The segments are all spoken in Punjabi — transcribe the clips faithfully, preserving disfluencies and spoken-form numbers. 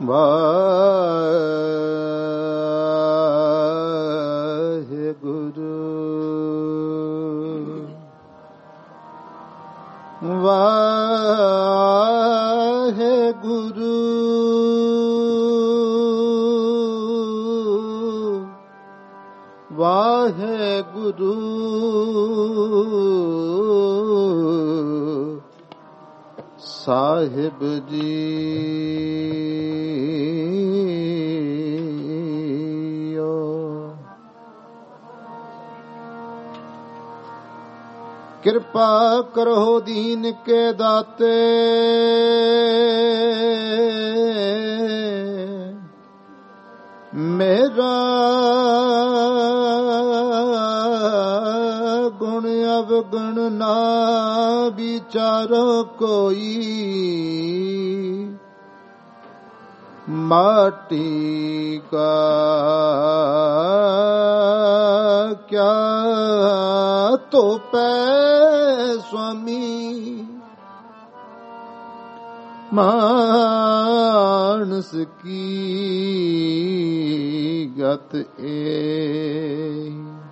ਵਾਹਿਗੁਰੂ ਵਾਹਿਗੁਰੂ ਵਾਹਿਗੁਰੂ ਸਾਹਿਬ ਜੀ। ਕਿਰਪਾ ਕਰੋ ਦੀਨ ਕੇ ਦਾਤੇ, ਮੇਰਾ ਗੁਣ ਅਵਗੁਣ ਨਾ ਵਿਚਾਰੋ ਕੋਈ, ਮਾਟੀ ਕਾ ਕਿਆ ਧੋਪੈ ਸੁਆਮੀ, ਮਾਨਸ ਕੀ ਗਤ ਏ।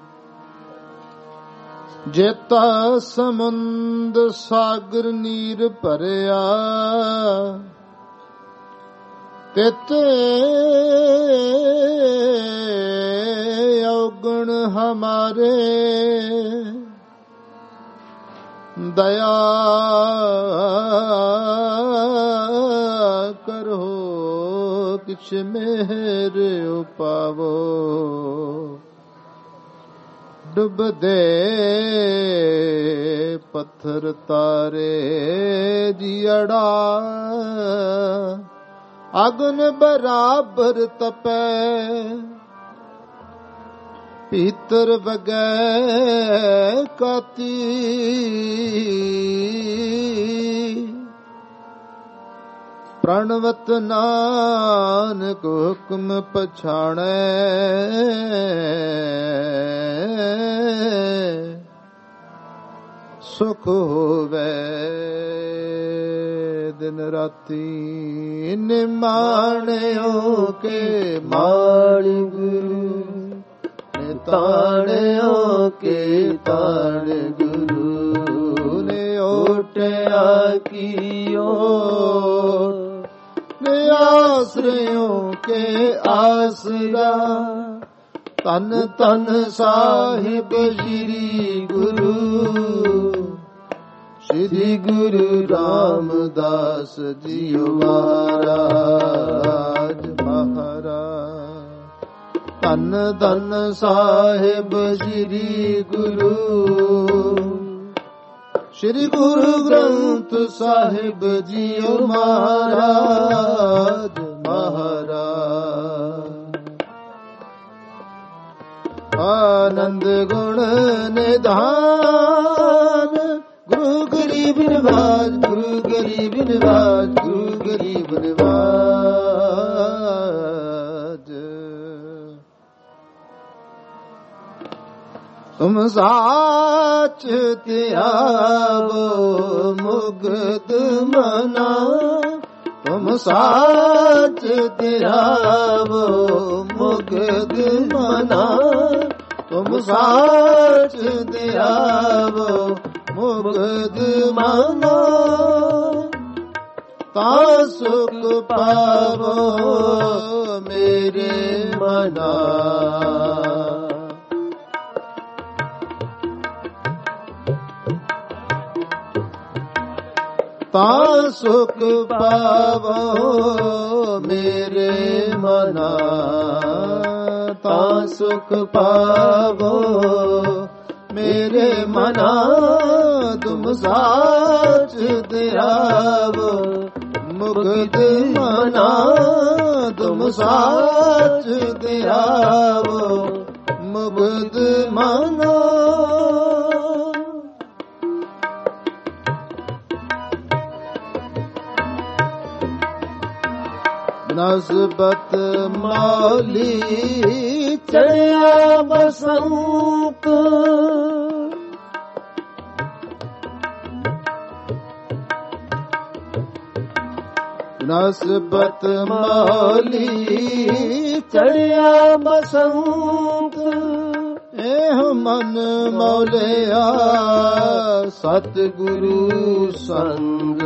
ਜੇਤਾ ਸਮੁੰਦ ਸਾਗਰ ਨੀਰ ਭਰਿਆ, ਤਿਤੇ ਔਗਣ ਹਮਾਰੇ, ਦਇਆ ਕਰੋ ਕਿਛ ਮੇਰ ਉਪਾਵੋ। ਡੁੱਬਦੇ ਪੱਥਰ ਤਾਰੇ ਜੀੜਾ, ਅਗਨ ਬਰਾਬਰ ਤਪੈ, ਭੀਤਰ ਵਗੈ ਕਾਤੀ, ਪ੍ਰਣਵਤ ਨਾਨਕ ਹੁਕਮ ਪਛਾਣੈ, ਸੁਖ ਹੋਵੇ ਦਿਨ ਰਾਤੀ। ਨਿਮਾਣਿਓ ਕੇ ਮਾੜੀ ਗੁਰੂ, ਤਾਣਿਓ ਕੇ ਤਾਣ ਗੁਰੂ ਨੇ, ਓਟਿਆ ਕੀਓ ਨੇ, ਆਸਰਿਓ ਕੇ ਆਸਰਾ। ਤਨ ਤਨ ਸਾਹਿਬ ਸ੍ਰੀ ਗੁਰੂ, ਸ੍ਰੀ ਗੁਰੂ ਰਾਮਦਾਸ ਜੀਓ ਮਹਾਰਾਜ ਮਹਾਰਾਜ। ਧੰਨ ਧੰਨ ਸਾਹਿਬ ਸ੍ਰੀ ਗੁਰੂ, ਸ੍ਰੀ ਗੁਰੂ ਗ੍ਰੰਥ ਸਾਹਿਬ ਜੀਓ ਮਹਾਰਾਜ ਮਹਾਰਾਜ। ਆਨੰਦ ਗੁਣ ਨਿਧਾਨ, ਗੁਰੂ ਗਰੀਬ ਨਿਵਾਜ, ਗੁਰੂ ਗਰੀਬ ਨਿਵਾਜ, ਗੁਰੂ ਗਰੀਬ ਨਿਵਾਜ। ਤੁਮ ਸਾਚ ਧਿਆਵੋ ਮੁਕਤ ਮਨਾ, ਤੁਮ ਸਾਚ ਧਿਆਵੋ ਮੁਕਤ ਮਨਾ, ਤੁਮ ਸਾਚ ਧਿਆਵੋ ਮੁਕਤ ਮਨਾ। ਤਾ ਸੁਖ ਪਾਵੋ ਮੇਰੇ ਮਨਾ, ਤਾ ਸੁਖ ਪਾਵੋ ਮੇਰੇ ਮਨਾ, ਤਾ ਸੁਖ ਪਾਵੋ ਮੇਰੇ ਮਨਾ। ਤੁਮ ਸਾਚ ਧਿਆਵੋ ਮੁਕਤ ਮਨਾ, ਤੁਮ ਸਾਚ ਧਿਆਵੋ ਮੁਕਤ ਮਨਾ। ਨਸਬਤ ਮੌਲੀ ਚੜਿਆ ਬਸੰਤ, ਨਸਬਤ ਮੌਲੀ ਚੜਿਆ ਬਸੰਤ, ਇਹ ਮਨ ਮੌਲਿਆ ਸਤਿਗੁਰੂ ਸੰਗ।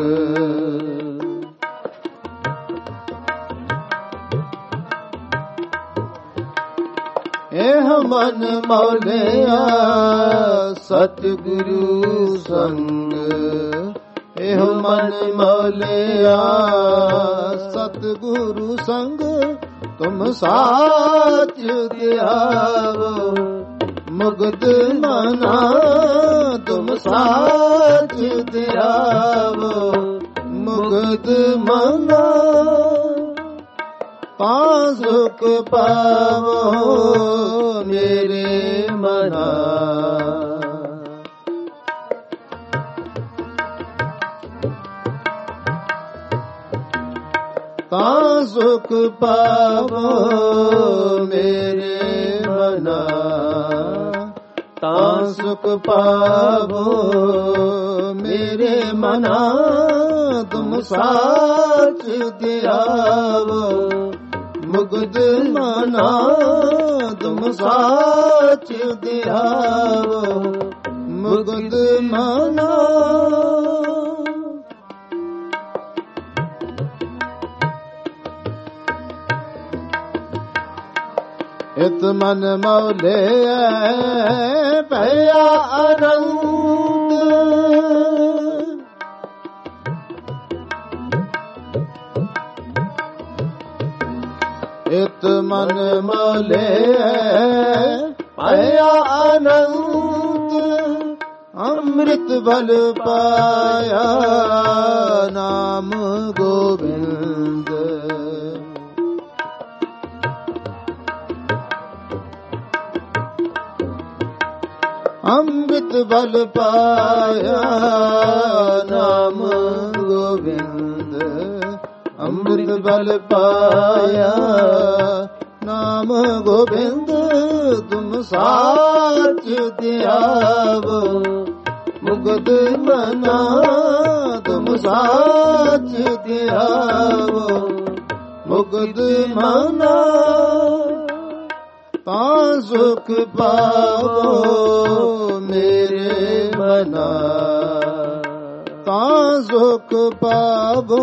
ਇਹ ਮਨ ਮੌਲਿਆ ਸਤਿਗੁਰੂ ਸੰਗ, ਇਹ ਮਨ ਮੌਲਿਆ ਸਤਿਗੁਰੂ ਸੰਗ। ਤੁਮ ਸਾਚ ਦਿਆਵੋ ਮੁਗਧ ਮਨਾ, ਤੁਮ ਸਾਚ ਦਿਆਵੋ ਮੁਗਧ ਮਨਾ। ਤਾਂ ਸੁਖ ਪਾਵੋ ਮੇਰੇ ਮਨਾ, ਤਾਂ ਸੁਖ ਪਾਵੋ ਮੇਰੇ ਮਨਾ, ਤਾਂ ਸੁਖ ਪਾਵੋ ਮੇਰੇ ਮਨਾ। ਤੁਮ ਸਾਚ ਦਿਆਵੋ ਮੁਗਧ ਮਨਾ, ਤੁਮ ਸਾਚ ਦਿਆਵੋ ਮੁਗਧ ਮਨਾ। ਇਤ ਮਨ ਮੌਲਿਆ ਭਇਆ ਅਨੰਤ, ਇਤ ਮਨ ਮੌਲਿਆ ਭਇਆ ਅਨੰਤ। ਅੰਮ੍ਰਿਤ ਬਲ ਪਾਇਆ ਨਾਮ ਗੋਬਿੰਦ, ਅੰਮ੍ਰਿਤ ਬਲ ਪਾਇਆ ਨਾਮ ਗੋਬਿੰਦ, ਅੰਮ੍ਰਿਤ ਬਲ ਪਾਇਆ ਨਾਮ ਗੋਬਿੰਦ। ਤੁਮ ਸਾਚ ਦਿਆਵੋ ਮੁਗਧ ਮਨਾ, ਤੁਮ ਸਾਚ ਦਿਆਵੋ ਮੁਗਧ ਮਨਾ। ਤਾਂ ਸੁਖ ਪਾਵੋ ਮੇਰੇ ਮਨਾ, ਤਾਂ ਸੁਖ ਪਾਵੋ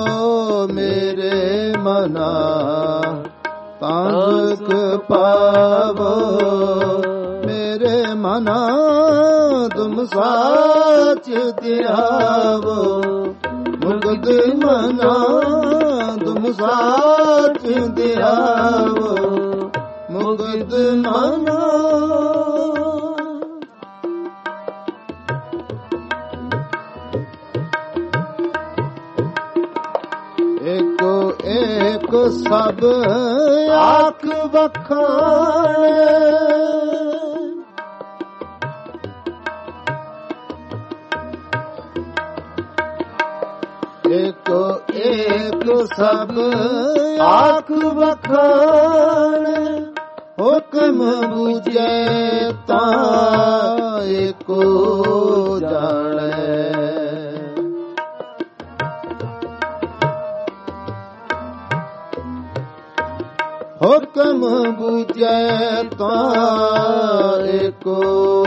ਮੇਰੇ ਮਨਾ, ਤਾਂ ਸੁਖ ਪਾਵੋ ਮੇਰੇ ਮਨਾ। ਤੁਮ ਸਾਚ ਦਿਆਵੋ ਮੁਗਧ ਮਨਾ, ਤੁਮ ਸਾਚ ਦਿਆਵੋ ਮੁਗਧ ਮਨਾ। ਏਕੋ ਏਕ ਸਭ ਆਖ ਵਖਾਣੇ, ਏਕੋ ਏਕ ਸਭ ਆਖ ਵਖਾਣੇ। ਹੁਕਮ ਬੁਝੇ ਤਾਂ ਏਕੋ ਜਾਣੈ, ਹੁਕਮ ਬੁਝੇ ਤਾਂ ਏਕੋ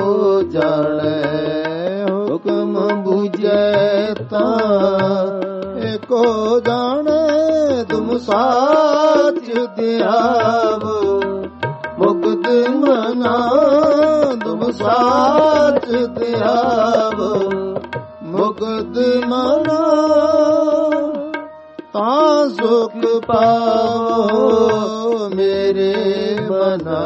ਜਾਣੈ, ਹੁਕਮ ਬੁਝੇ ਤਾਂ ਏਕੋ ਜਾਣੈ। ਤੁਮ ਸਾਚ ਦਿਆਵੋ ਮੁਗਧ ਮਨਾ, ਤੁਮ ਸਾਚ ਦਿਆਵੋ ਮੁਗਧ ਮਨਾ। ਤਾਂ ਸੁਖ ਪਾਵੋ ਮੇਰੇ ਮਨਾ,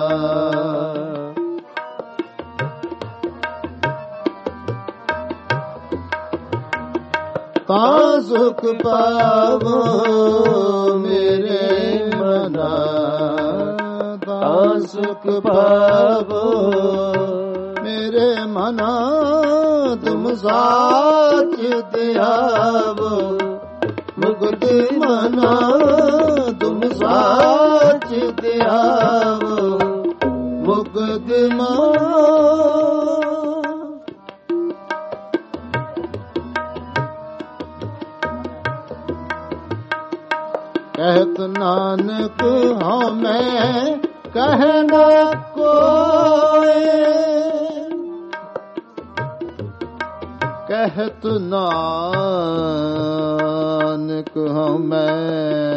ਤਾਂ ਸੁਖ ਪਾਵੋ ਮੇਰੇ ਮਨਾ, ਤਾਂ ਸੁਖ ਪਾਵੋ ਮੇਰੇ ਮਨਾ। ਤੁਮ ਸਾਚ ਦਿਆਵੋ ਮੁਗਧ ਮਨਾ, ਤੁਮ ਸਾਚ ਦਿਆਵੋ ਮੁਗਧ ਮਨਾ। मैं कह न कोय। कहत नानक हूँ मैं,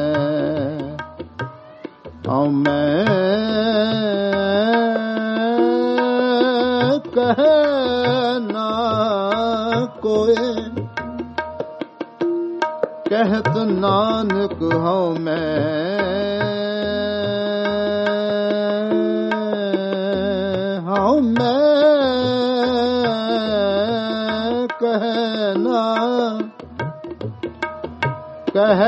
हूँ मैं कह न कोय। कहत नानक हूँ मैं, हूँ मैं कह न कह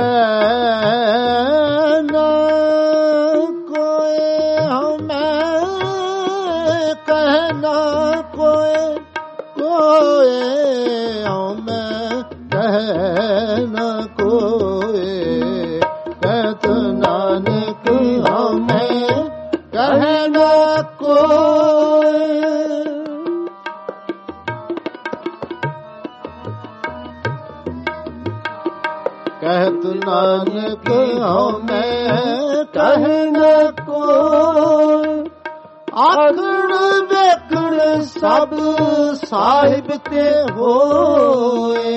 न कोय। हूँ मैं कह न कोय कोय। हूँ मैं कह न कोय। कहत नानक हूँ मैं कह न कोय। कहत नानक हूँ मैं कह न कोय। आखड़ वेखड़ सब साहिब ते होए।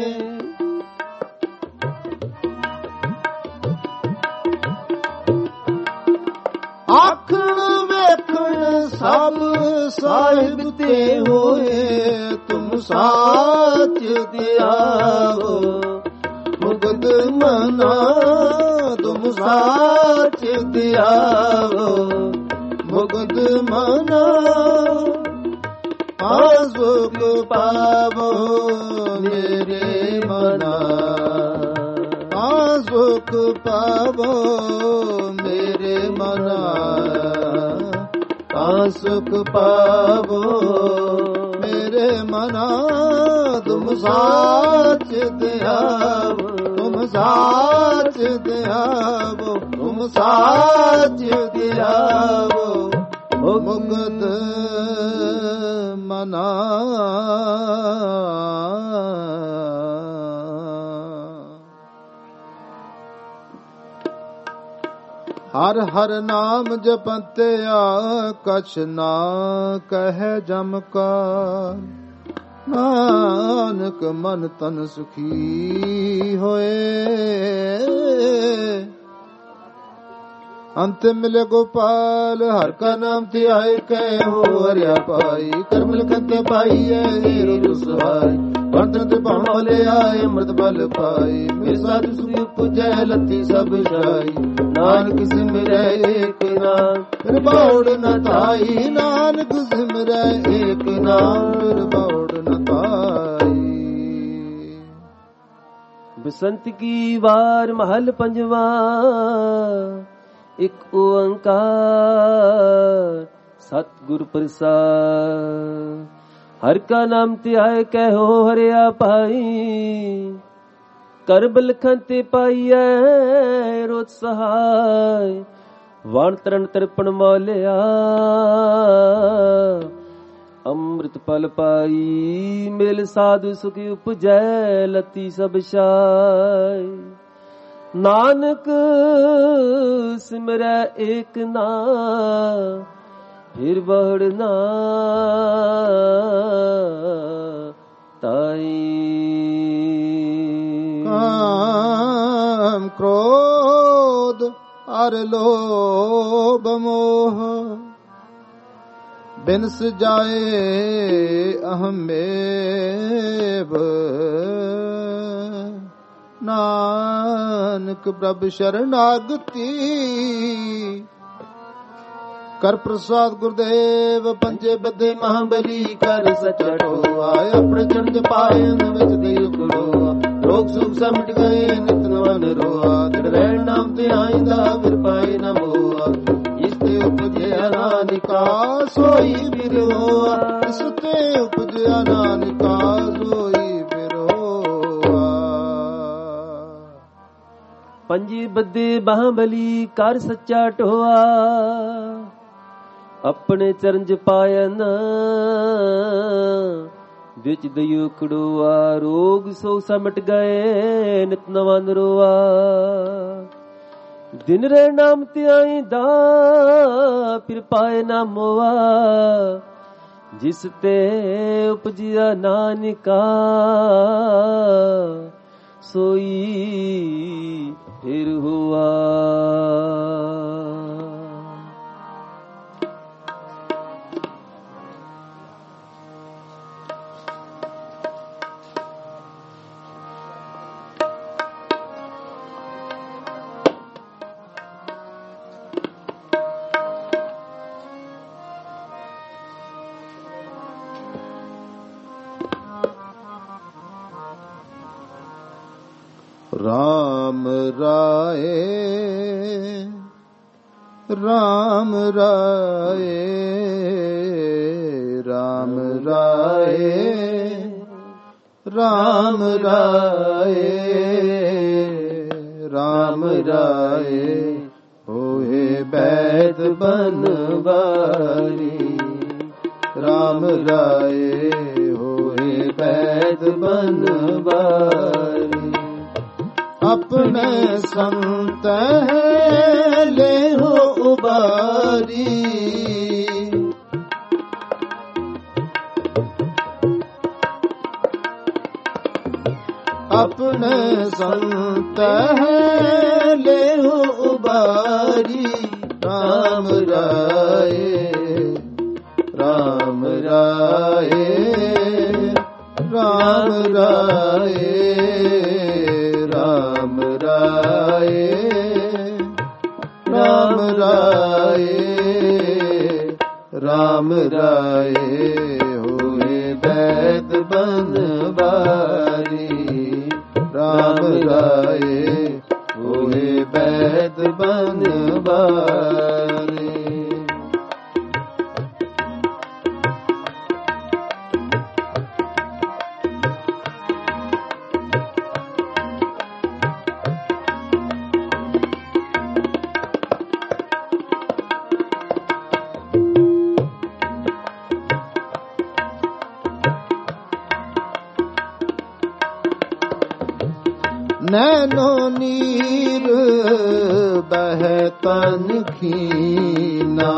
आखड़ वेखड़ सब साहिब ते होए। तुम साच दियाओ मुगद मना। तुम साच दियाओ मुगद मना। आसुख पावो मेरे मना। आसुख पावो मेरे मना। आसुख पावो मेरे मना। तुम साच दियावो तुम साच दियावो तुम साच दियावो मुगद मना। हर हर नाम जपंत्या कछ ना कह जम का। नानक मन तन सुखी होए। अंत मिले गोपाल हर का नाम ध्याय कै हो हरिया पाई। कर्म लिखते पाई है सुहाई। वर्तन पाले आए अमृत बल पाई। मेरे साथ सुखी पूजै लती सब जाई। नानक सिमरै एक नाम फिर बाउड न ताई। नानक सिमरै एक नाम फिर बाउड न ताई। बसंत की वार महल पंजवा एक ओंकार सतगुर प्रसाद। हर का नाम ध्याय कहो हरिया पाई। कर बलखन ते पाईऐ रोज सहाय। वाण तरण तरपण मौलिया अमृत पल पाई। मिल साधु सुखी उपजै लती सब शाय। नानक सिमरै एक नाम फिर बहुड़ ना ताई। काम क्रोध अर लोभ मोह बिनस जाए अहमेव। नानक प्रभु शरणागति कर प्रसाद गुरुदेव। पंजे बदे महाबली कर सच्चा टोआ। अपने चरण पाए विच देव गुरोआ। रोग सुख सब मिट गए नित नवन रोआ। रहन नाम ते आईंदा फिर पाए न मोआ। इसते उपजया नानका सोई फिर होआ। इसते उपजया नानका सोई फिर होआ। पंजे बदे महाबली कर सच्चा टोआ। अपने चरण च पायन विच दयो कड़ोआ। रोग सो समट गए नित नवा नरोआ। दिन रे नाम त्याई दा फिर पाए ना मोआ, जिस ते उपजिया नानका सोई फिर हुआ। राम राये राम राये राम राये राम राये राम राये होए बैद बनवारी। राम राये होए बैद बनवारी। अपने संत ले हो उबारी। अपने संत ले हो उबारी। राम राये राम राये राम राये राम राये राम राये राम राये होए बैद बनवारी। राम राये होए बैद बनवारी। नैनो नीर बहतन खीना।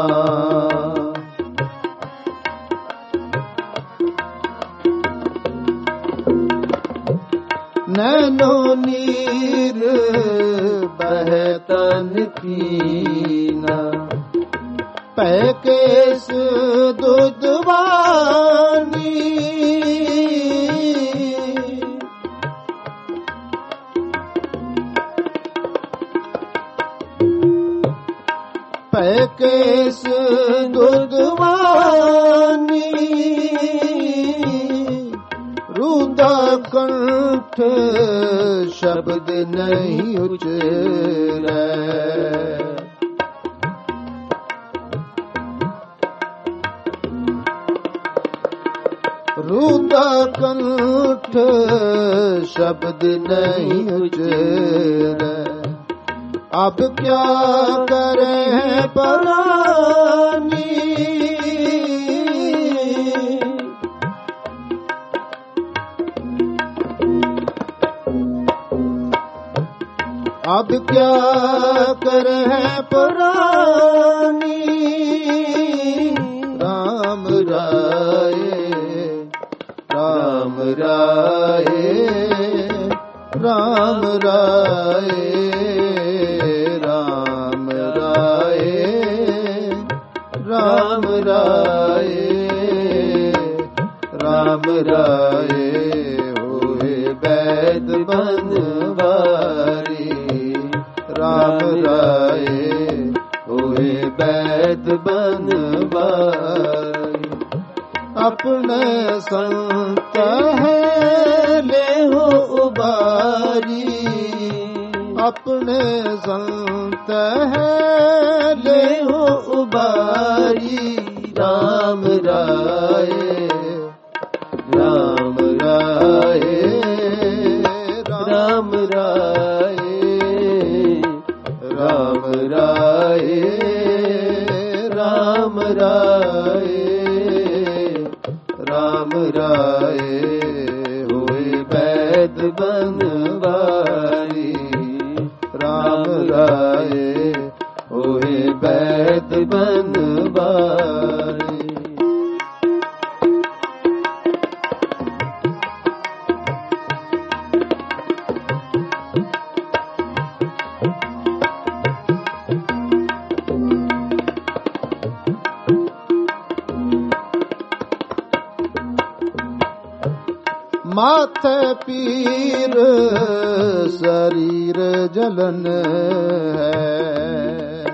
नैनो नीर बहतन खीना। पैकेस दुधवानी। पैकेस दुधवानी। रूदा कंठ शब्द नहीं उचरे। रूदा कंठ शब्द नहीं उचरे। अब क्या करें परानी। अब क्या करें परानी। राम राये राम राये राम राये राम राये राम राये राम राये होए बैद बनवारी। राम राये होए बैद बनवारी। अपने संत ले हो उबारी। अपने संत ले हो उबारी। राम राये राम राये राम राये राम राये राम राये राम राये होए बैद बनवारी। राम राये ਬਨ ਵਾਰੇ। माथे पीर शरीर जलन है,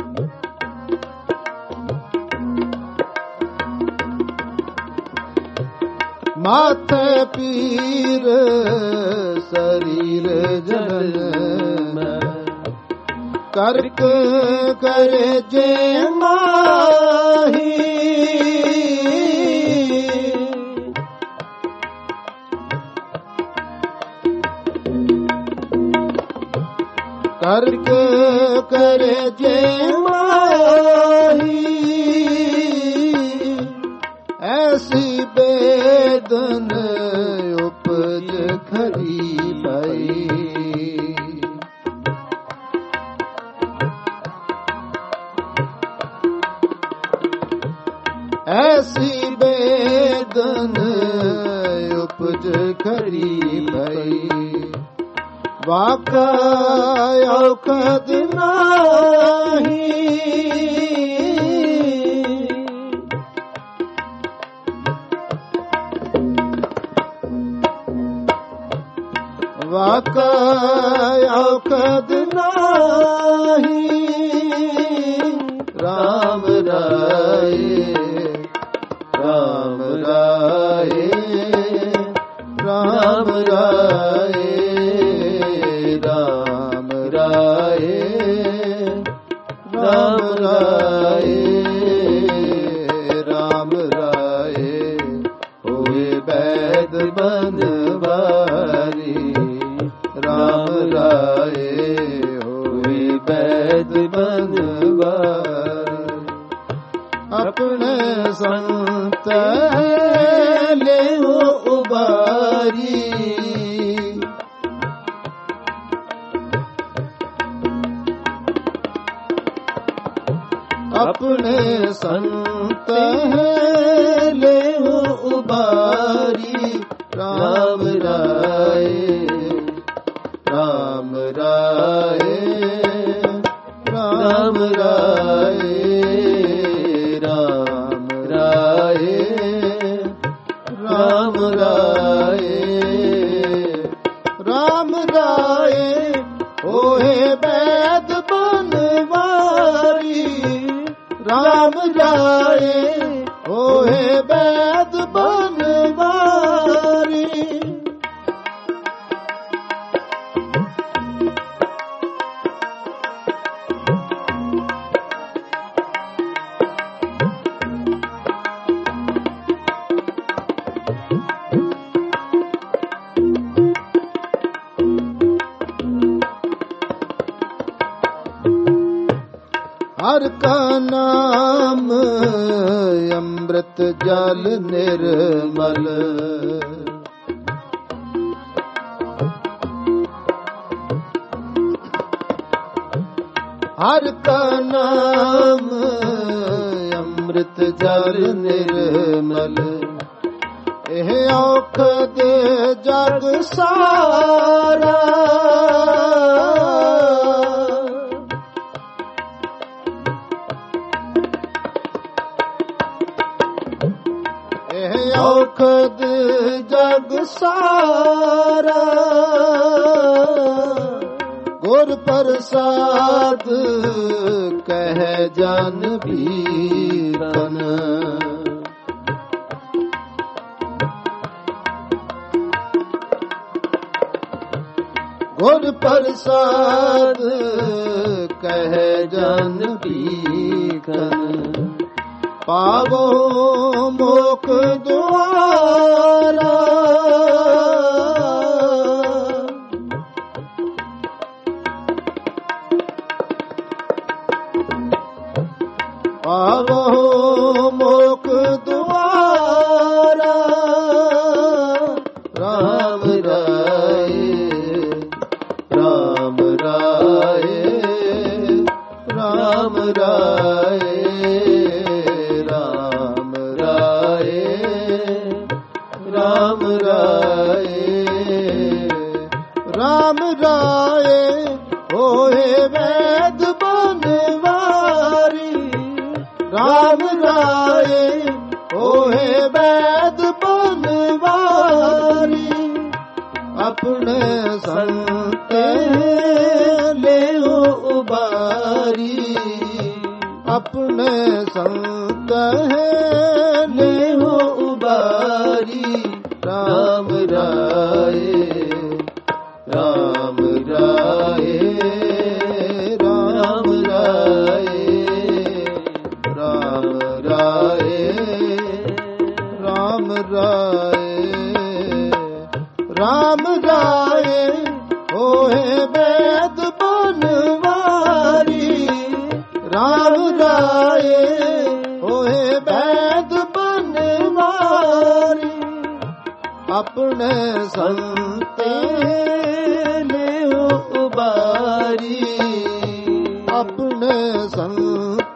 माथे पीर शरीर जलन करक करे जे माही। करक करे जे माही ऐसी बेदन उपज खरी भई। ऐसी बेदन उपज खरी भई। वाका औखद नाही, वाका औखद नाही। राम राये राम राये राम राये राम राये राम राये राम राये होए बैद बनवारी। राम राये होए बैद बनवारी। अपने संत ले उबारी। अपने संत ले उबारी। राम राये राम राये राम राये राम राये राम राये राम राये होए बैद बनवारी। राम राये होए बैद बनवारी। हर का नाम अमृत जल निर्मल। हर का नाम अमृत जल निर्मल। एह औखद जग सारा। औखद जग सारा। गुर प्रसाद कह जन बीरन। गुर प्रसाद कह जन बीरन। पावो मोख द्वारा। पावो मोख द्वारा। राम राये राम राये राम राये ਰਾਮ ਰਾਏ ਹੋਏ ਬੈਦ ਬਨਵਾਰੀ ਆਪਣੇ ਸੰਤ ਲਿਓ ਉਬਾਰੀ ਆਪਣੇ ਸੰਤ ਲਿਓ ਉਬਾਰੀ ਰਾਮ ਰਾਏ ਰਾਮ ਰਾਏ ਰਾਮ ਰਾਏ ਰਾਮ ਰਾਏ ਰਾਮ ਰਾਏ ਰਾਮ ਰਾਏ ਹੋਏ ਬੈਦ ਬਨਵਾਰੀ ਰਾਮ ਰਾਏ ਹੋਏ ਬੈਦ ਬਨਵਾਰੀ ਆਪਣੇ ਸੰਤੇ ਲਿਓ ਉਬਾਰੀ ਆਪਣੇ ਸੰਤ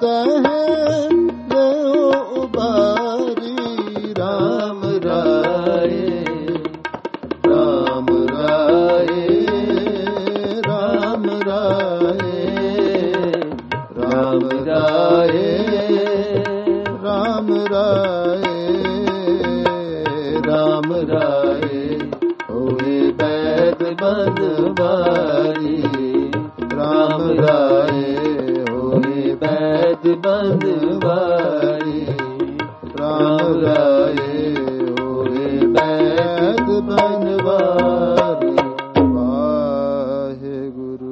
ਲਿਓ ਉਬਾਰੀ ਰਾਮ ਰਾਏ ਰਾਮ ਰਾਏ ਰਾਮ ਰਾਏ ਰਾਮ ਰਾਏ ਰਾਮ ਰਾਏ ਰਾਮ ਰਾਏ ਹੋਏ ਬੈਦ ਬਨਵਾਰੀ ਰਾਮ ਰਾਏ ਹੋਏ ਬੈਦ ਬਨਵਾਰੀ ਰਾਮ ਰਾਏ ਹੋਏ ਬੈਦ ਬਨਵਾਰੀ ਵਾਹਿਗੁਰੂ।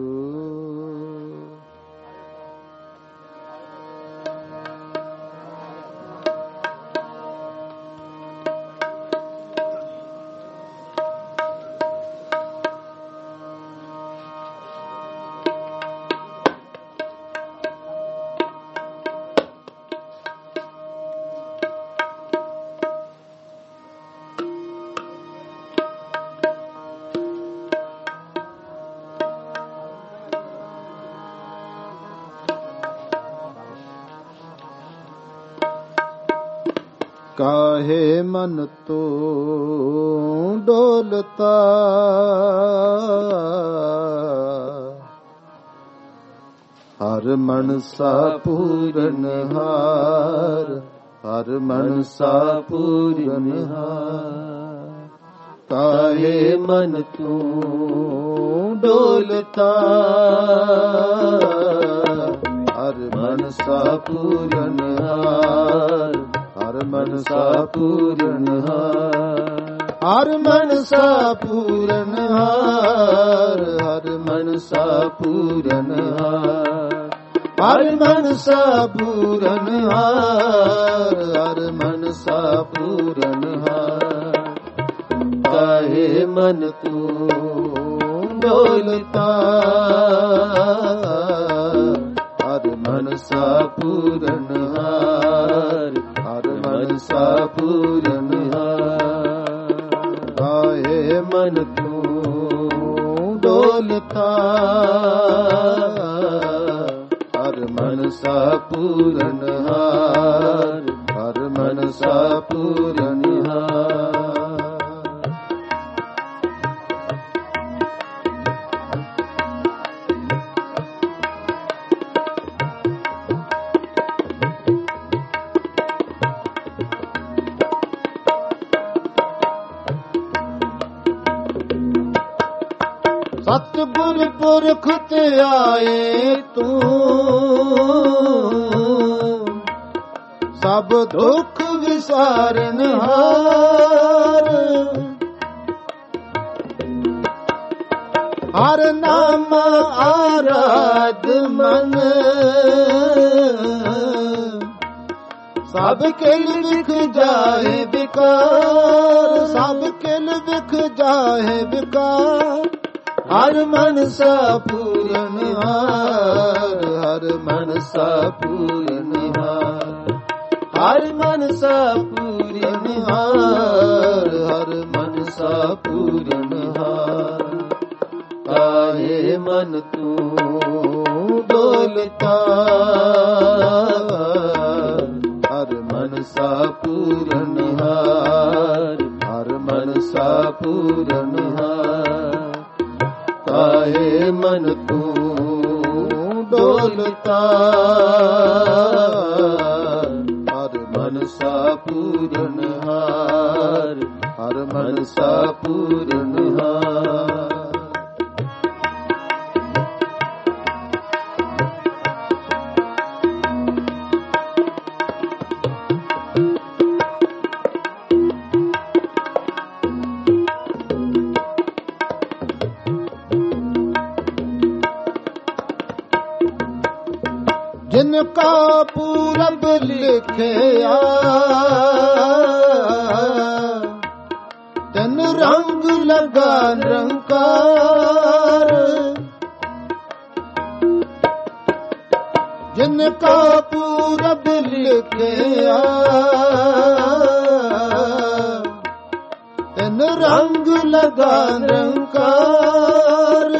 ਕਾਹੇ ਮਨ ਤੂੰ ਡੋਲਤਾ ਹਰ ਮਨਸਾ ਪੂਰਨ ਹਾਰ ਹਰ ਮਨਸਾ ਪੂਰਨ ਹਾਰ ਕਾਹੇ ਮਨ ਤੂੰ ਡੋਲਤਾ ਹਰ ਮਨਸਾ ਪੂਰਨ ਹਾਰ ਹਰ ਮਨਸਾ ਪੂਰਨ ਹਾਰ ਹਰ ਮਨਸਾ ਪੂਰਨ ਹਾਰ ਹਰ ਮਨਸਾ ਪੂਰਨ ਹਾਰ ਹਰ ਮਨਸਾ ਪੂਰਨ ਹਾਰ ਹਰ ਮਨਸਾ ਪੂਰਨ ਹਾਰ ਕਾਹੇ ਮਨ ਤੂੰ ਡੋਲਤਾ ਹਰ ਮਨਸਾ ਪੂਰਨ ਹਾਰ ਹਰ ਮਨਸਾ ਪੂਰਨ ਹਾਰ ਕਾਹੇ ਮਨ ਤੂੰ ਡੋਲਤਾ ਹਰ ਮਨਸਾ ਪੂਰਨ ਹਾਰ ਹਰ ਮਨਸਾ ਪੂਰਨ ਹਾਰ ਸਤਿਗੁਰ ਪੁਰਖ ਤੇ ਆਏ ਤੂੰ ਸਭ ਦੁੱਖ ਵਿਸਾਰਨ ਹਾਰ ਹਰ ਨਾਮ ਆਰਾਧ ਮਨ ਸਭ ਕਿਲ ਵਿਖ ਜਾਏ ਵਿਕਾਰ ਸਭ ਕਿਲ ਵਿਖ ਜਾਏ ਵਿਕਾਰ ਹਰ ਮਨਸਾ ਪੂਰਨ ਹਾਰ ਹਰ ਮਨਸਾ ਪੂਰਨ ਹਾਰ ਹਰ ਮਨਸਾ ਪੂਰਨ ਹਾਰ ਹਰ ਮਨਸਾ ਪੂਰਨ ਹਾਰ ਕਾਹੇ ਮਨ ਤੂੰ ਡੋਲਤਾ ਹਰ ਮਨਸਾ ਪੂਰਨ ਹਾਰ ਹਰ ਮਨਸਾ ਪੂਰਨ ਹਾਰ ਕਾਹੇ ਮਨ ਤੂੰ ਡੋਲਤਾ ਮਨਸਾ ਪੂਰਨਹਾਰ, ਹਰ ਮਨਸਾ ਪੂਰਨਹਾਰ। ਜਿਨ ਕਾ ਪੂਰਬ ਲਿਖਿਆ, ਤਨ ਰੰਗ ਲਗਾ ਨਿਰੰਕਾਰ। ਜਿਨ ਕਾ ਪੂਰਬ ਲਿਖਿਆ, ਤਨ ਰੰਗ ਲਗਾ ਨਿਰੰਕਾਰ।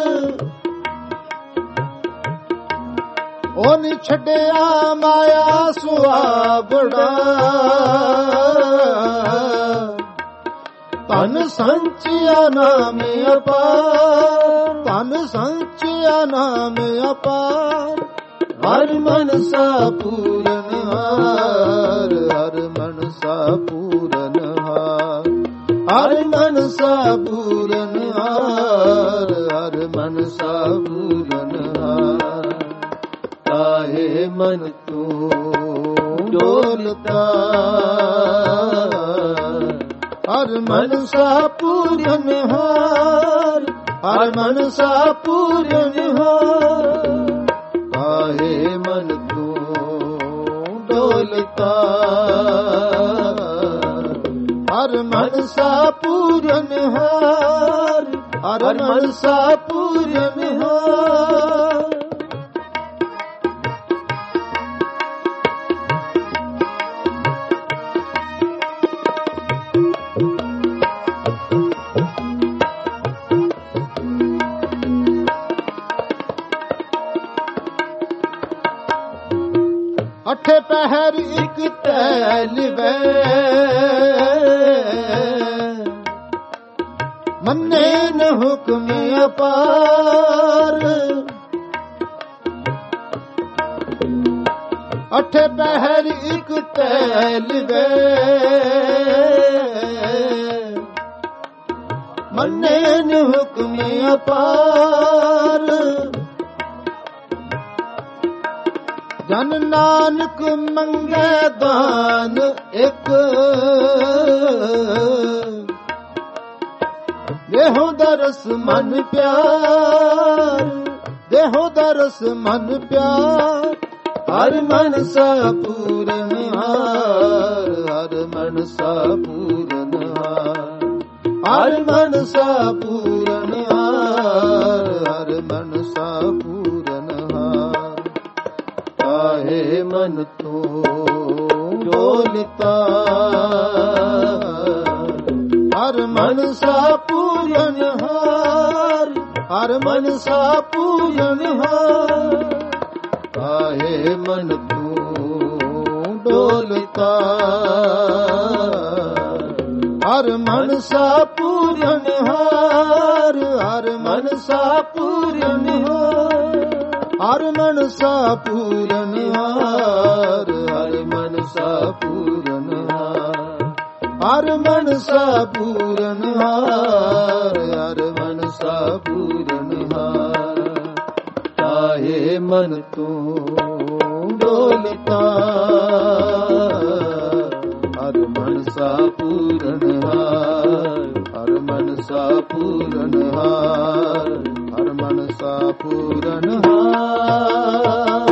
ਉਹਨੇ ਛੱਡਿਆ ਮਾਇਆ ਸੁਆਵੜਾ, ਧਨ ਸੰਚਿਆ ਨਾਮ ਅਪਾਰ, ਧਨ ਸੰਚਿਆ ਨਾਮ ਅਪਾਰ। ਹਰ ਮਨਸਾ ਪੂਰਨਹਾਰ, ਹਰ ਮਨਸਾ ਪੂਰਨਹਾਰ, ਹਰ ਮਨਸਾ ਪੂਰਨਹਾਰ, ਹਰ ਮਨਸਾ ਪੂਰਨਹਾਰ। ਕਾਹੇ ਮਨ ਤੂੰ ਡੋਲਤਾ, ਹਰ ਮਨਸਾ ਪੂਰਨਹਾਰ, ਹਰ ਮਨਸਾ ਪੂਰਨਹਾਰ। ਕਾਹੇ ਮਨ ਤੂੰ ਡੋਲਤਾ, ਹਰ ਮਨਸਾ ਪੂਰਨਹਾਰ, ਹਰ ਮਨਸਾ ਪੂਰਨਹਾਰ। ਅਠੇ ਪਹਿਰ ਇੱਕ ਤੈਲ ਵੇ, ਮੰਨੇ ਨ ਹੁਕਮ ਅਪਾਰ। ਅਠੇ ਪਹਿਰ ਇੱਕ ਤੈਲ ਵੇ, ਮੰਨੇ ਨ ਹੁਕਮ ਅਪਾਰ। ਜਨ ਨਾਨਕ ਮੰਗੇ ਦਾਨ ਇੱਕ, ਦੇਹੋ ਦਰਸ ਮਨ ਪਿਆਰ, ਦੇਹੋ ਦਰਸ ਮਨ ਪਿਆਰ। ਹਰ ਮਨਸਾ ਪੂਰਨਹਾਰ, ਹਰ ਮਨਸਾ ਪੂਰਨਹਾਰ, ਹਰ ਮਨਸਾ ਪੂਰਨਹਾਰ, ਹਰ ਮਨਸਾ ਪੂਰਨਹਾਰ। ਕਾਹੇ ਮਨ ਤੂੰ ਡੋਲਤਾ, ਹਰ ਮਨਸਾ ਪੂਰਨਹਾਰ, ਹਰ ਮਨਸਾ ਪੂਰਨਹਾਰ। ਕਾਹੇ ਮਨ ਤੂੰ ਡੋਲਤਾ, ਹਰ ਮਨਸਾ ਪੂਰਨਹਾਰ, ਹਰ ਮਨਸਾ ਪੂਰਨਹਾਰ। ਹਰ ਮਨਸਾ ਪੂਰਨਹਾਰ, ਹਰ ਮਨਸਾ ਪੂਰਨਹਾਰ, ਹਰ ਮਨਸਾ ਪੂਰਨਹਾਰ, ਹਰ ਮਨਸਾ ਪੂਰਨਹਾਰ। ਕਾਹੇ ਮਨ ਤੂੰ ਡੋਲਤਾ, ਹਰ ਮਨਸਾ ਪੂਰਨਹਾਰ, ਹਰ ਮਨਸਾ ਪੂਰਨਹਾਰ, ਹਰ ਮਨਸਾ ਪੂਰਨਹਾਰ।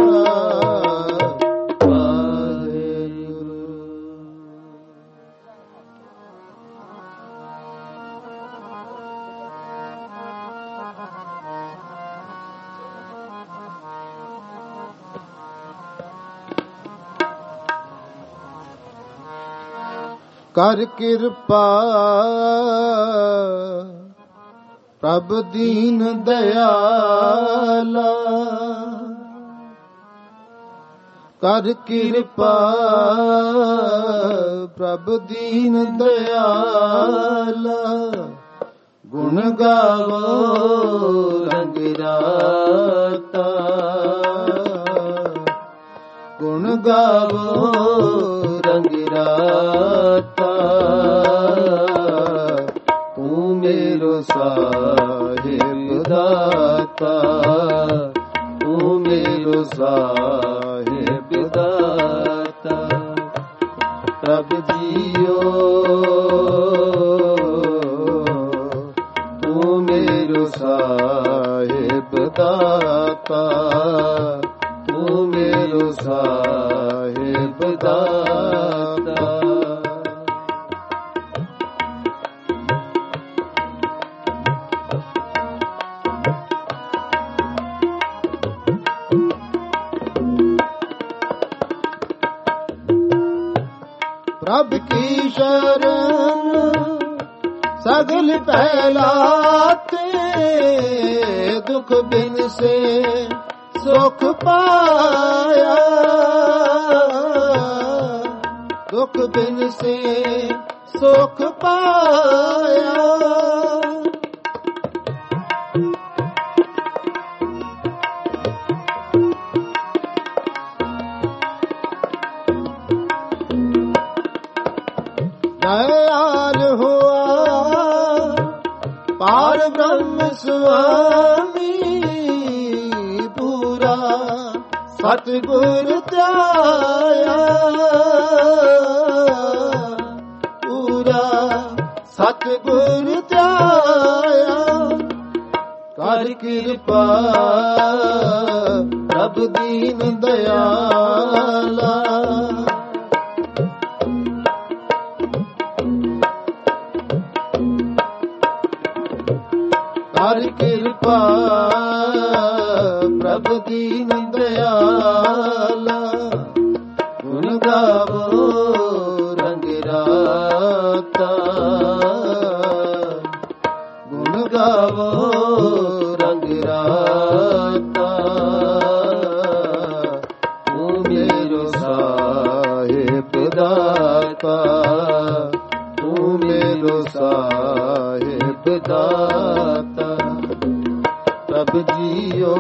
ਕਰ ਕਿਰਪਾ ਪ੍ਰਭ ਦੀਨ ਦਇਆਲਾ, ਕਰ ਕਿਰਪਾ ਪ੍ਰਭ ਦੀਨ ਦਇਆਲਾ। ਗੁਣ ਗਾਵੋ ਰੰਗ ਰਾਤਾ, ਗੁਣ ਗਾਵੋ ਰੰਗ ਰਾਤਾ। ਪ੍ਰਭ ਜੀਓ ਤੂੰ ਮੇਰੋ ਸਾਹਿਬ ਦਾਤਾ, ਤੂੰ ਮੇਰੋ ਸਾਹਿਬ ਦਾਤਾ। ਪ੍ਰਭ ਕੀ ਸ਼ਰਨ ਸਗਲ ਪਹਿਲਾਤੇ, ਦੁਖ ਬਿਨ ਸੇ ਸੁਖ ਪਾਇਆ, ਦੁਖ ਬਿਨ ਸੇ ਸੁਖ ਪਾਇਆ। ਦਇਆਲ ਹੋਆ ਪਾਰ ਬ੍ਰਹਮ ਸੁਆਮੀ, ਪੂਰਾ ਸਤਿਗੁਰ ਧਿਆਇਆ, ਪੂਰਾ ਸਤਿਗੁਰ ਧਿਆਇਆ। ਕਰ ਕਿਰਪਾ ਪ੍ਰਭ ਦੀਨ ਦਇਆਲਾ, ਕਰ ਕਿਰਪਾ ਪ੍ਰਭ ਦੀਨ ਦਇਆਲਾ। ਗੁਣ ਗਾਵੋ ਰੰਗ ਰਾਤਾ, ਗੁਣ ਗਾਵੋ ਰੰਗ ਰਾਤਾ। ਤੂੰ ਮੇਰੋ ਸਾਹਿਬ ਦਾਤਾ, ਤੂੰ ਮੇਰੋ ਸਾਹਿਬ ਦਾਤਾ। ਪ੍ਰਭ ਜੀਓ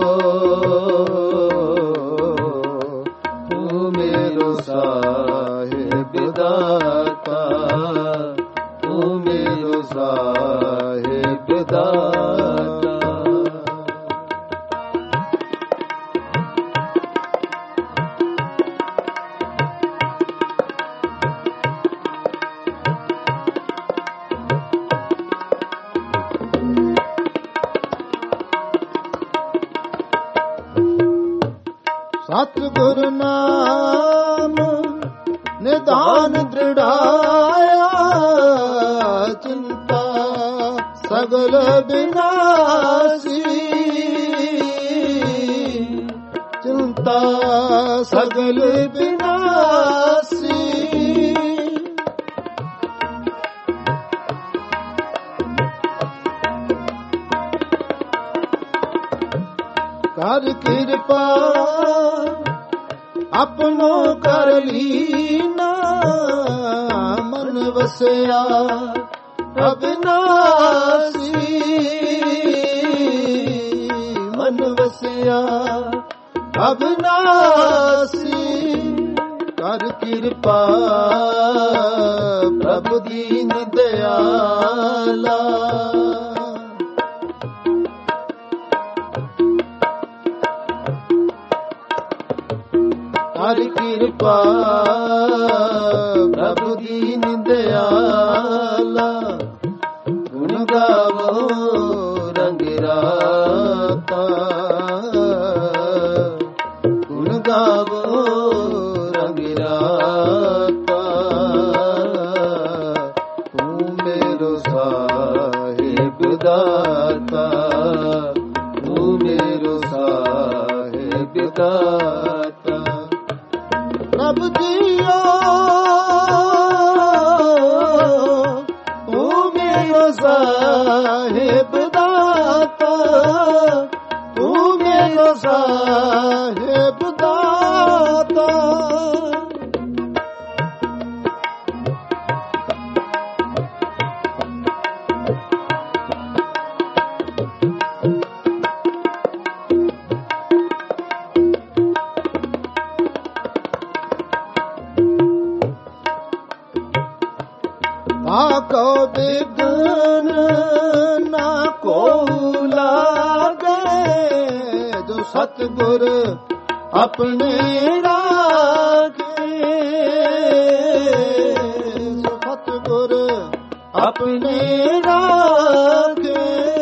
ਤੂੰ ਮੇਰੋ ਸਾਹਿਬ ਦਾਤਾ, ਤੂੰ ਮੇਰੋ ਸਾਹਿਬ ਦਾਤਾ। ਸਤਿਗੁਰ ਨਾਮ ਨਿਧਾਨ ਦ੍ਰਿੜਾਇਆ, ਚਿੰਤਾ ਸਗਲ ਬਿਨਾਸੀ, ਚਿੰਤਾ ਸਗਲ ਬਿਨਾਸੀ। ਕਰ ਕਿਰਪਾ ਆਪਣੋ ਕਰ ਲੀਨਾ, ਮਨ ਵਸਿਆ ਅਬਿਨਾਸੀ, ਮਨ ਵਸਿਆ ਅਬਿਨਾਸੀ। ਕਰ ਕਿਰਪਾ ਪ੍ਰਭ ਦੀਨ ਦਇਆਲਾ, ਕਰ ਕਿਰਪਾ ਪ੍ਰਭ ਦੀਨ ਦਇਆਲਾ। ਗੁਣ ਗਾਵੋ ਰੰਗ ਰਾਤਾ, ਗੁਣ ਗਾਵੋ ਰੰਗ ਰਾਤਾ। ਤੂੰ ਮੇਰੋ ਸਾਹਿਬ ਦਾਤਾ, ਤੂੰ ਮੇਰੋ ਸਾਹਿਬ ਦਾਤਾ। ਪ੍ਰਭ ਜੀਓ ਤੂੰ ਮੇਰਾ ਸਾਹਿਬ ਦਾਤਾ, ਤੂੰ ਮੇਰਾ ਸਾਹਿਬ ਦਾਤਾ। ਆਕੋ ਬਿਗਨ ਨਾ ਕੋ ਲਾਗੇ, ਜੋ ਸਤਿਗੁਰ ਆਪਣੇ ਰਾਖੇ, ਆਪਣੇ ਰਾਖੇ।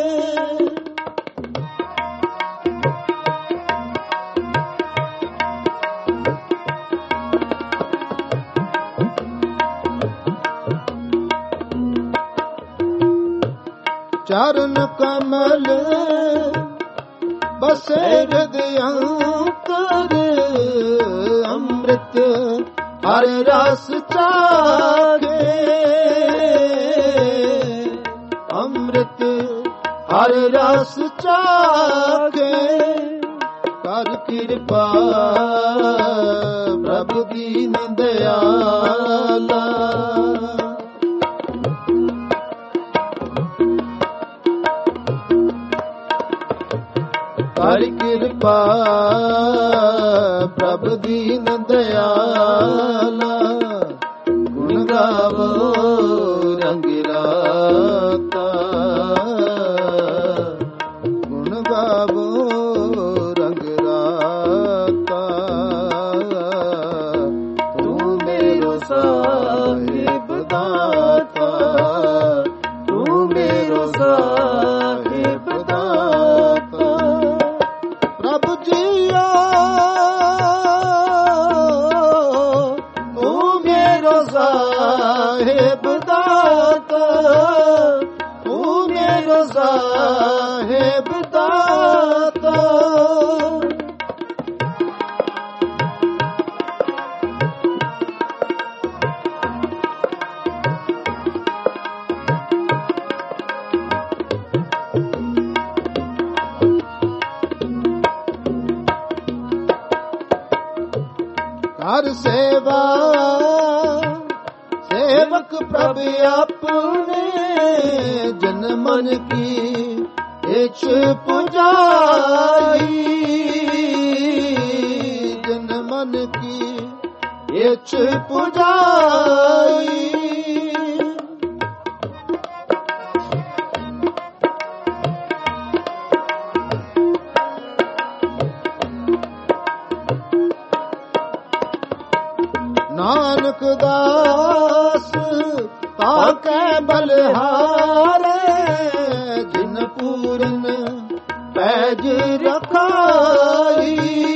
ਚਰਨ ਕਮਲ ਬਸੇ ਹਿਰਦਿ ਅੰਤਰ, ਅੰਮ੍ਰਿਤ ਹਰ ਰਸ ਚਾਖੇ। ਅੰਮ੍ਰਿਤ ਹਰ ਰਸ ਚਾਖੇ। ਕਰ ਕਿਰਪਾ ਪ੍ਰਭੂ ਦੀਨ ਦਿਆਲਾ। ਕਰ ਕਿਰਪਾ ਪ੍ਰਭ ਦੀਨ ਦਿਆਲਾ। ਗੁਣ ਗਾਵੋ ਰੰਗ ਰਾਤਾ, ਗੁਣ ਗਾਵੋ ਰੰਗ ਰਾਤਾ। ਤੂੰ ਮੇਰੋ ਸਾਹਿਬ ਦਾਤਾ, ਤੂੰ ਮੇਰੋ ਸਾਹਿਬ ਦਾਤਾ। ਪ੍ਰਭੂ ਜੀਓ ਤੂੰ ਮੇਰੋ ਸਾਹਿਬ ਦਾਤਾ, ਤੂੰ ਮੇਰੋ ਸਾਹਿਬ ਦਾਤਾ। ਹਰ ਸੇਵਾ ਸੇਵਕ ਪ੍ਰਭ ਆਪਣੇ, ਜਨ ਮਨ ਕੀ ਇਛ ਪੁਜਾਈ। ਜਨ ਮਨ ਕੀ ਇਛ ਪੁਜਾਈ। ਨਾਨਕ ਦਾਸ ਤਾਕੈ ਬਲਿਹਾਰੇ, ਜਿਨ ਪੂਰਨ ਪੈਜ ਰਖਾਈ।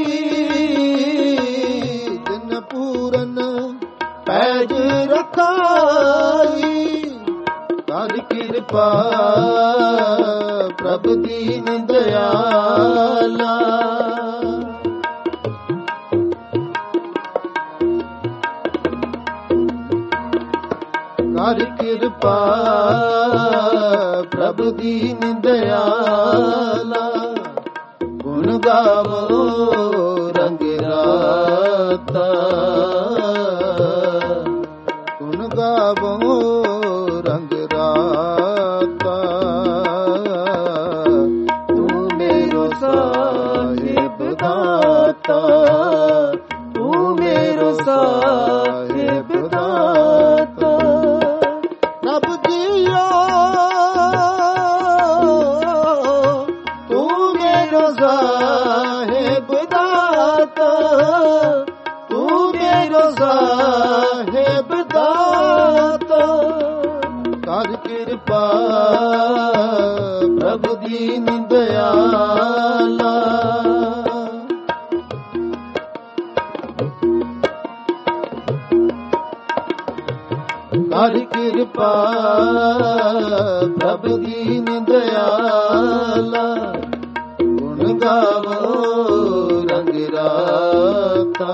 ਜਿਨ ਪੂਰਨ ਪੈਜ ਰਖਾਈ। ਕਰ ਕਿਰਪਾ ਪ੍ਰਭ ਦੀਨ ਦਿਆਲਾ। ਕਰ ਕਿਰਪਾ ਪ੍ਰਭ ਦੀਨ ਦਿਆਲਾ। ਗੁਣ ਗਾਵੋ ਰੰਗ ਰਾਤਾ, ਗੁਣ ਗਾਵੋ ਰੰਗ ਰਾਤਾ। ਤੂੰ ਮੇਰੋ ਸਾਹਿਬ ਦਾਤਾ, ਤੂੰ ਮੇਰੋ ਸਾਹਿਬ ਦਾਤਾ। ਪ੍ਰਭ ਜੀਓ ਤੂੰ ਮੇਰੋ ਸਾਹਿਬ ਦਾਤਾ, ਤੂੰ ਮੇਰੋ ਸਾਹਿਬ ਦਾਤਾ। ਕਰ ਕਿਰਪਾ ਪ੍ਰਭ ਦੀਨ ਦਿਆਲਾ। ਕਰ ਕਿਰਪਾ ਪ੍ਰਭ ਦੀਨ ਦਿਆਲਾ। ਗੁਣ ਗਾਵੋ ਰੰਗ ਰਾਤਾ,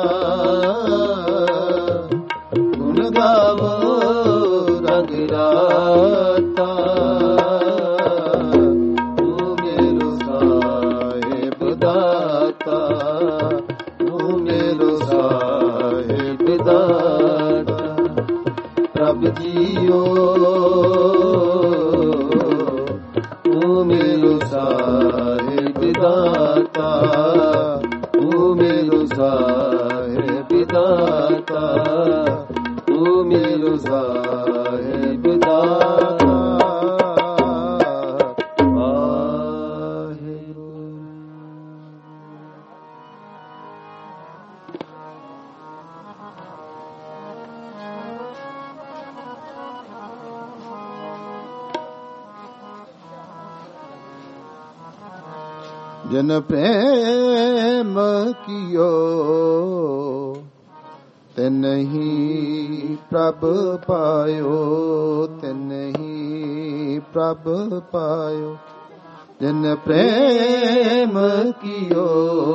ਗੁਣ ਗਾਵੋ ਰੰਗ ਰਾਤਾ। ਤੂੰ ਮੇਰੋ ਸਾਹਿਬ ਦਾਤਾ, ਤੂੰ ਮੇਰੋ ਸਾਹਿਬ ਦਾਤਾ। ਪ੍ਰਭ ਜੀਓ ਤੂੰ ਮੇਰੋ ਸਾਹਿਬ ਦਾਤਾ, ਤੂੰ ਮੇਰੋ ਸਾਹਿਬ ਦਾਤਾ, ਤੂੰ ਮੇਰੋ ਸਾਹਿਬ ਦਾਤਾ। ਜਿਨ ਪ੍ਰੇਮ ਕੀਓ ਤਿਨਹੀ ਪ੍ਰਭ ਪਾਇਓ, ਤਿਨਹੀ ਪ੍ਰਭ ਪਾਇਓ। ਜਿਨ ਪ੍ਰੇਮ ਕੀਓ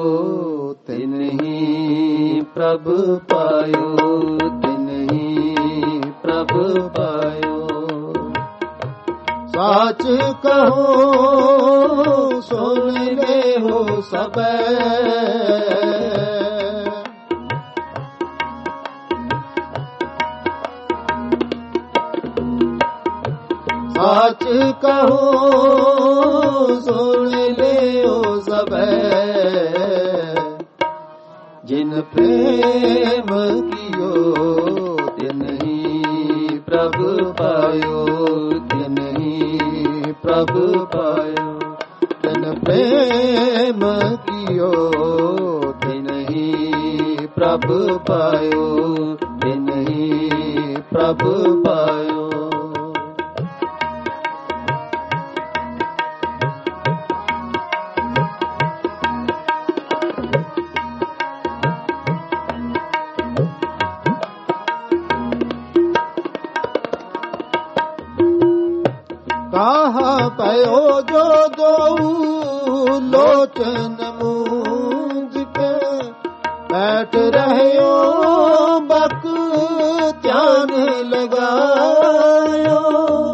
ਤਿਨਹੀ ਪ੍ਰਭ ਪਾਇਓ, ਤਿਨਹੀ ਪ੍ਰਭ ਪਾਇਓ। ਸਾਚ ਕਹੋ ਸੁਣ ਲੈਹੋ ਸਭੈ, ਸਾਚ ਕਹੋ ਸੁਣ ਲਿਓ ਸਭੈ। ਜਿਨ ਪ੍ਰੇਮ ਕੀਓ ਤਿਨਹੀ ਪ੍ਰਭ ਪਾਇਓ, ਤਿਨਹੀ ਪ੍ਰਭ ਪਾਇਓ। ਤਿਨ ਪ੍ਰੇਮ ਕੀਓ ਤਿਨਹੀ ਪ੍ਰਭ ਪਾਇਓ, ਤਿਨਹੀ ਪ੍ਰਭ ਪਾਇਓ। ਕਾਹਾ ਪਇਓ ਜੋ ਦੋਊ ਲੋਚਨ ਮੂੰਝ ਕੇ, ਬੈਠ ਰਹਿਓ ਬਕ ਧਿਆਨ ਲਗਾਇਓ।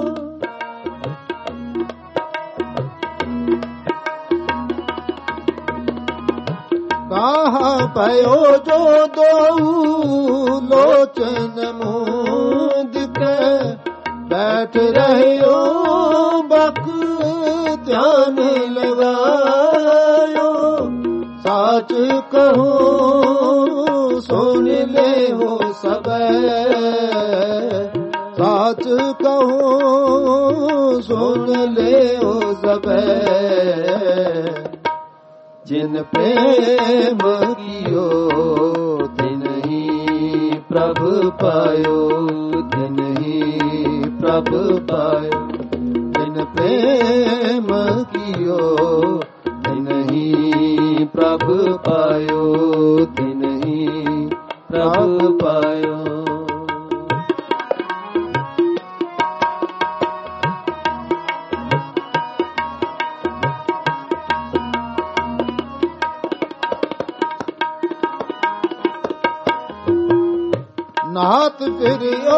ਕਾਹਾ ਪਇਓ ਜੋ ਦੋਊ ਲੋਚਨ ਮੂੰਝ ਕੇ, ਬੈਠ ਰਹਿਓ ਬਕ ਧਿਆਨ ਲਗਾਇਓ। ਸਾਚ ਕਹੋ ਸੁਣ ਲੈਹੋ ਸਭੈ, ਸਾਚ ਕਹੋ ਸੁਣ ਲੈਹੋ ਸਭੈ। ਜਿਨ ਪ੍ਰੇਮ ਕੀਓ ਤਿਨਹੀ ਪ੍ਰਭ ਪਾਇਓ, ਤਿਨਹੀ ਪ੍ਰਭ ਪਾਇਓ। ਜਿਨ ਪ੍ਰੇਮ ਕੀਓ ਤਿਨਹੀ ਪ੍ਰਭ ਪਾਇਓ, ਤਿਨਹੀ ਪ੍ਰਭ ਪਾਇਓ। ਨਾਥ ਫਿਰਿਓ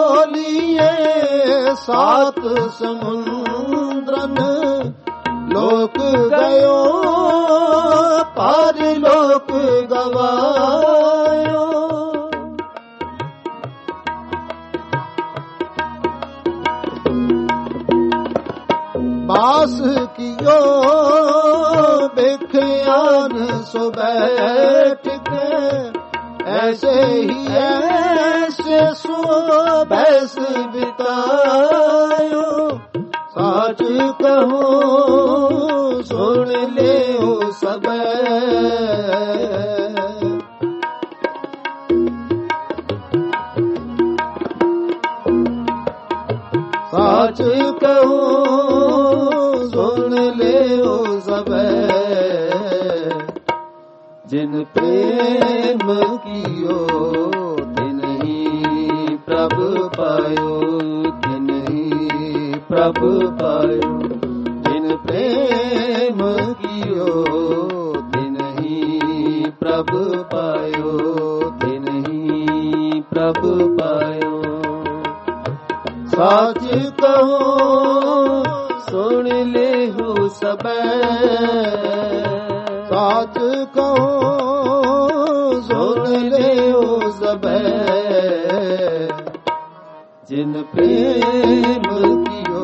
ਲੀਏ ਸਾਤ ਸਮੁੰਦਰਨ, ਲੋਕ ਗਇਓ ਪਰ ਲੋਕ ਗਵਾਇਓ। ਬਾਸ ਕੀਓ ਬਿਖਿਆਨ ਸੋ ਬੈਠ ਕੇ, ऐसे ही ऐसे सो बैस बितायो। साच कहो सुन लेओ सबे, साच कहो सुन लेओ सबे। जिन प्रेम कियो तिनहि प्रभ पायो, तिनहि प्रभ पायो। जिन प्रेम कियो तिनहि प्रभ पायो, तिनहि प्रभ पायो। साच कहो सुन लेहु सबे, साच कहो सुन लेओ सबे। जिन प्रेम कियो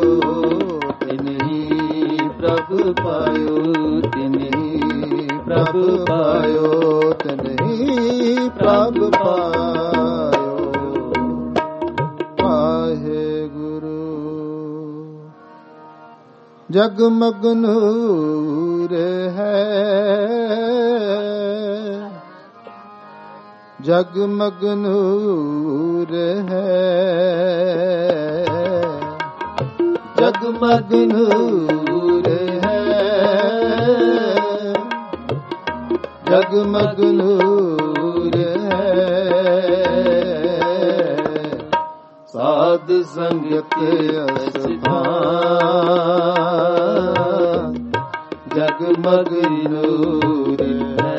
तिनहि प्रभ पायो, तिनहि प्रभ पायो, तिनहि प्रभ पायो। वाहेगुरु। जगमग नूर है, जगमग नूर है, जगमग नूर है। ਜਗਮਗ ਨੂਰ ਹੈ। ਸਾਧ ਸੰਗਤ ਅਸਥਾਨ ਜਗਮਗ ਨੂਰ ਹੈ।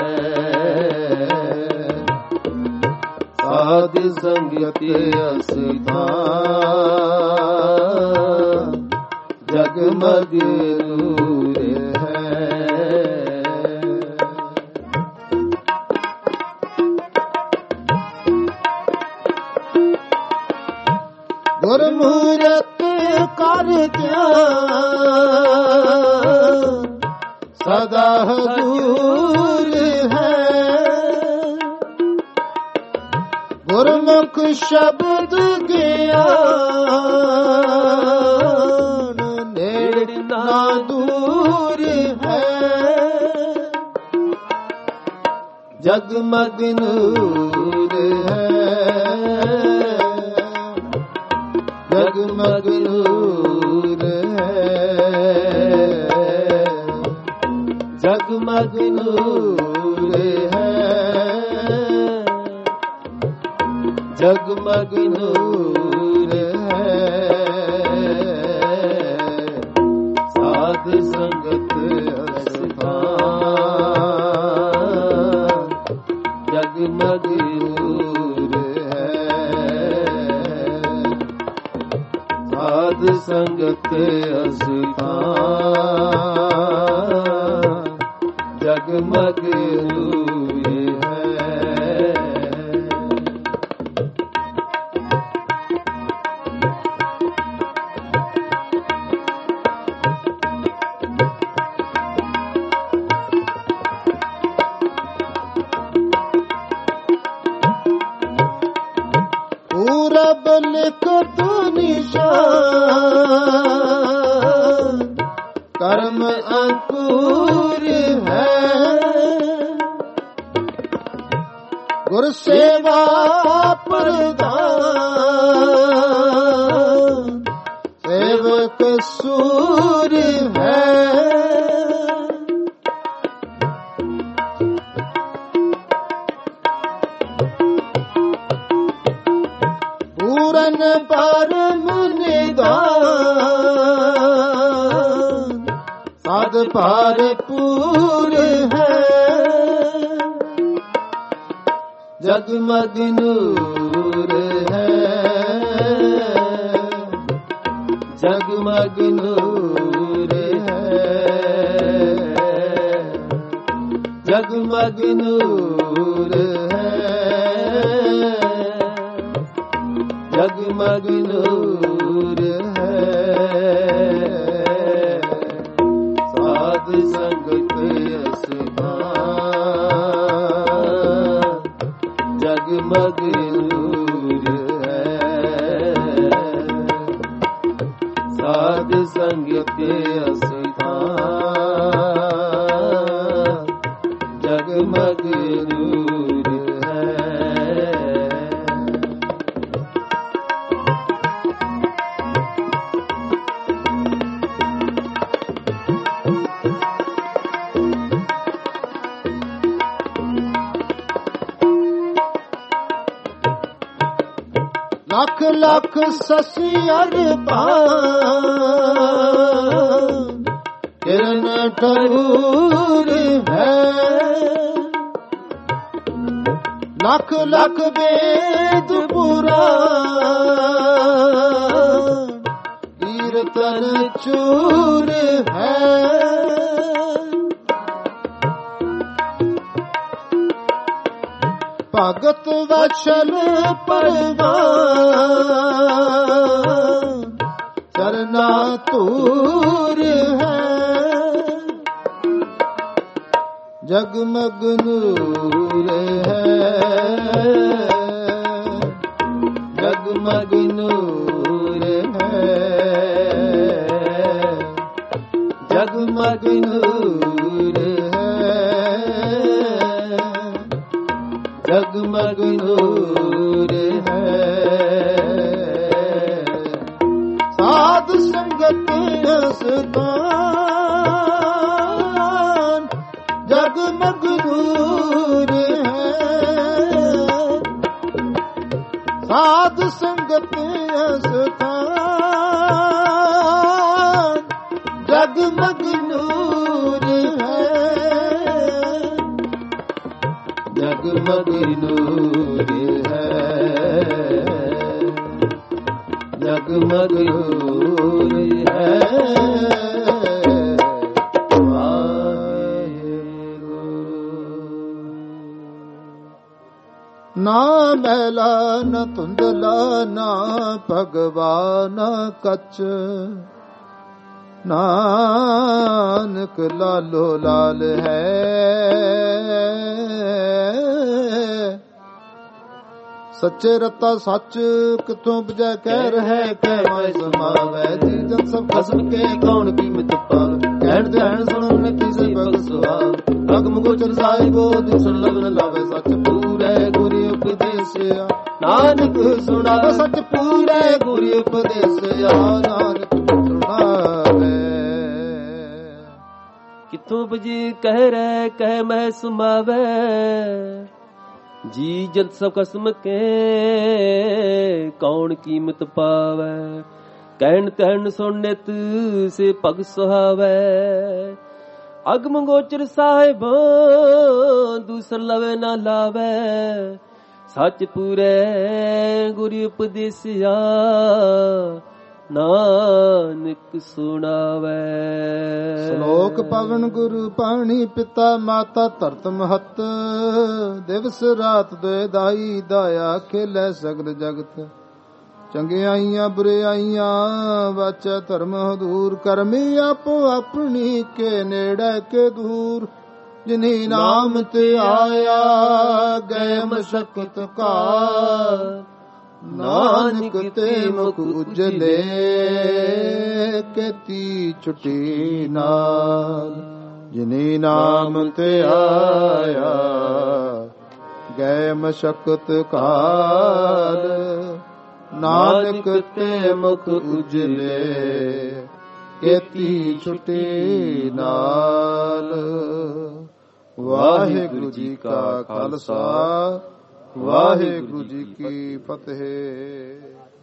ਸਾਧ ਸੰਗਤ ਅਸਥਾਨ ਜਗਮਗ ਨੂਰ ਹੈ। ਗੁਰਮੂਰਤ ਕਰ ਧਿਆਨ ਸਦਾ ਹਜ਼ੂਰ ਹੈ। ਗੁਰਮੁਖ ਸ਼ਬਦ ਗਿਆਨ ਨੇੜ ਨਾ ਦੂਰ ਹੈ। ਜਗਮਗ ਨੂਰ ਹੈ। ਜਗਮਗ ਨੂਰ ਹੈ। ਜਗਮਗ ਨੂਰ ਹੈ। ਜਗਮਗ ਨੂਰ ਹੈ। ਸਾਧ ਸੰਗਤ ਅਸਥਾਨ ਜਗਮਗ ਨੂਰ ਹੈ। ਸਾਧ ਸੰਗਤ ਅਸਥਾਨ ਜਗਮਗ ਨੂਰ ਹੈ। ਪੂਰਬ ਲਿਖਤ ਨਿਸ਼ਾਨ ਕਰਮ ਅੰਕੁਰ ਹੈ। ਗੁਰ ਸੇਵਾ ਪ੍ਰਦਾਨ ਸੇਵਕ ਸੂਰ ਹੈ। ਪੂਰਨ ਪਰਮ ਨਿਦਾਨ ਸਾਧ ਭਰਪੂਰ ਹੈ। ਜਗਮਗ ਨੂਰ ਹੈ। ਜਗਮਗ ਨੂਰ ਹੈ। ਜਗਮਗ ਨੂਰ ਹੈ। ਜਗਮਗ ਨੂਰ ਹੈ। ਸਾਧ ਸੰਗਤ ਅਸਥਾਨ ਜਗਮਗ ਨੂਰ ਹੈ। ਸਾਧ ਸੰਗਤ ਅਸਥਾਨ ਜਗਮਗ ਨੂਰ ਹੈ। ਲੱਖ ਲੱਖ ਸਸੀਅਰ ਪਾਨ ਕਿਰਨ ਠਹੂਰ ਹੈ। ਲੱਖ ਲੱਖ ਵੇਦ ਪੁਰਾਨ ਕੀਰਤਨ ਚੂਰ ਹੈ। ਭਗਤ ਵਛਲ ਪਰਵਾਨ ਚਰਨਾ ਧੂਰ ਹੈ। ਜਗਮਗ ਨੂਰ ਹੈ। ਜਗਮਗ ਨੂਰ ਹੈ। ਜਗਮਗ ਨੂਰ ਹੈ। ਜਗਮਗ ਨੂਰ ਹੈ। ਸਾਧ ਸੰਗਤ ਅਸਥਾਨ ਜਗਮਗ ਨੂਰ ਜਗਤ ਅਸਥਾਨ ਜਗਮਗ ਨੂਰ ਹੈ ਜਗਮਗ ਨੂਰ ਹੈ ਜਗਮਗ ਨੂਰ ਹੈ ਨਾ ਮੈਲਾ ਨ ਧੁੰਦਲਾ ਨਾ ਭਗਵਾਨ ਕੱਚ ਨਾਨਕ ਲਾਲੋ ਲਾਲ ਹੈ ਸੱਚੇ ਰਤਾ ਸੱਚ ਕਿਥੋਂ ਬਜੈ ਕਹਿ ਰਹਿ ਕਹਿ ਮੈਂ ਸਮਾਵੈ ਜੀ ਜਨ ਸਭ ਖਸਮ ਕੇ ਕੌਣ ਕੀਮਤ ਪਾਵੇ ਕਹਿਣ ਧਿਆਨ ਸੁਣਨ ਨਿਤੀ ਸੇ ਭਗ ਸੁਹਾਵ ਅਗਮ ਗੋਚਰ ਸਾਹਿਬੋ ਦਿਸਣ ਲਗਨ ਲਾਵੇ ਸੱਚ ਪੂਰੇ ਗੁਰੂ ਉਪਦੇਸਿਆ ਨਾਨਕ ਸੁਣਾਵੇ ਸੱਚ ਪੂਰੇ ਗੁਰੂ ਉਪਦੇਸਿਆ ਨਾਨਕ ਸੁਣਾਵੇ ਕਿਥੋਂ ਬਜੀ ਕਹਿ ਰਹਿ ਕਹਿ ਮੈਂ ਸੁਮਾਵੇ ਜੀ ਜੰਤ ਸਭ ਕਸਮ ਕੇ ਕੌਣ ਕੀਮਤ ਪਾਵੇ ਕਹਿਣ ਤਹਿਣ ਸੁਣ ਨਿਤ ਸੇ ਭਗ ਸੁਹਾਵੇ ਅਗਮ ਗੋਚਰ ਸਾਹਿਬ ਦੂਸਰ ਲਵੇ ਨਾ ਲਾਵੇ ਸੱਚ ਪੂਰੇ ਗੁਰੂ ਉਪਦੇਸਿਆ ਨਾਨਕ ਸੁਣਾਵੇ ਸ਼ਲੋਕ ਪਵਨ ਗੁਰੂ ਪਾਣੀ ਪਿਤਾ ਮਾਤਾ ਧਰਤ ਮਹਤ ਦਿਵਸ ਰਾਤ ਦੁਇ ਦਾਈ ਦਾਇਆ ਖੇਲੇ ਸਗਲ ਜਗਤ ਚੰਗਿਆਈਆਂ ਬੁਰਿਆਈਆਂ ਵਾਚੈ ਧਰਮ ਹਦੂਰ ਕਰਮੀ ਆਪੋ ਆਪਣੀ ਕੇ ਨੇੜੇ ਕੇ ਦੂਰ ਜਿਨੀ ਨਾਮ ਤੇ ਆਇਆ ਗਏ ਮਸ਼ਕਤ ਕਾ ਨਾਨਕ ਤੇ ਮੁਖ ਉਜਲੇ ਕੇਤੀ ਛੁਟੀ ਨਾਲ ਜਿਨੀ ਨਾਮ ਤੇ ਆਇਆ ਗਏ ਮਸ਼ਕਤ ਕਾਲ ਨਾਨਕ ਤੇ ਮੁਖ ਉਜਲੇ ਕੇਤੀ ਛੁਟੀ ਨਾਲ। ਵਾਹਿਗੁਰੂ ਜੀ ਕਾ ਖਾਲਸਾ ਵਾਹਿਗੁਰੂ ਜੀ ਕੀ ਫਤਿਹ।